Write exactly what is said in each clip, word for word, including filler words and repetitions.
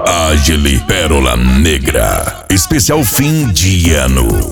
Agile Pérola Negra, especial fim de ano.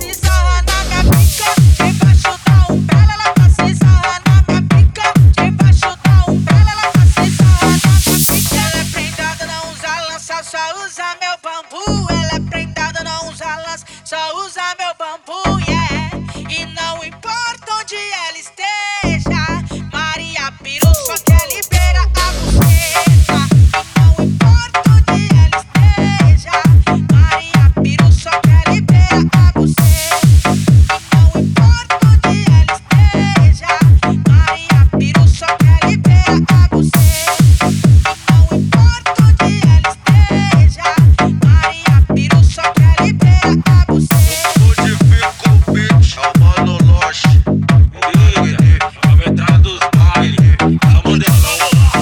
Só usa meu bambu, ela é prendada, não usa lança. Só usa meu bambu, yeah. E não importa onde ela esteja, Maria Piru só quer liberar a buceta. Não importa onde ela esteja, Maria Piru só quer liberar a buceta. Não importa onde ela esteja, Maria Piru só quer liberar a buceta. Não importa onde ela esteja, Maria Piru só quer liberar a buceta. Modifica o beat, é o mano Loche. Aumentar dos bailes, a modelão.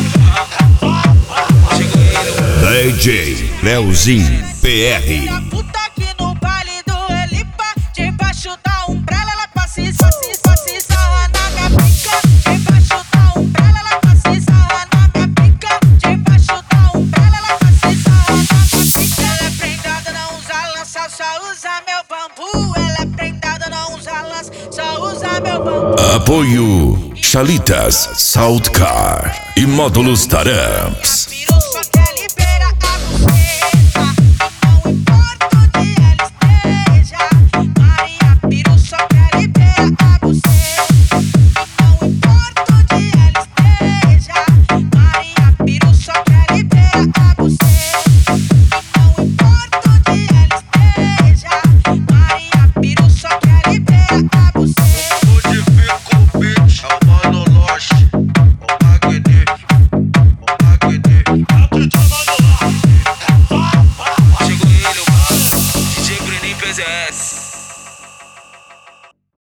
D J Leozinho P R. A puta aqui no baile do Elipa, debaixo da umbrella ela passa e passa e passa e sarra na minha pica. Debaixo da umbrella ela passa e sarra na minha pica. Debaixo da umbrella ela passa e sarra na minha pica. Ela é prendada, não usa lança, só usa meu bambu. Ela é prendada, não usa lança, só usa meu bambu. Apoio Chalitas Saltcar e Módulos Taramps. Piru só quer liberar a buceta. Não importa onde ela esteja, Maria Piru só quer liberar a buceta. Não importa onde ela esteja, Maria Piru só quer liberar a buceta. Não importa onde ela esteja, Maria Piru só quer liberar a buceta. Modifica o beat, é o mano Loche. O Magni, o Magni. Chegou ele, o D J Bruninho P Z S.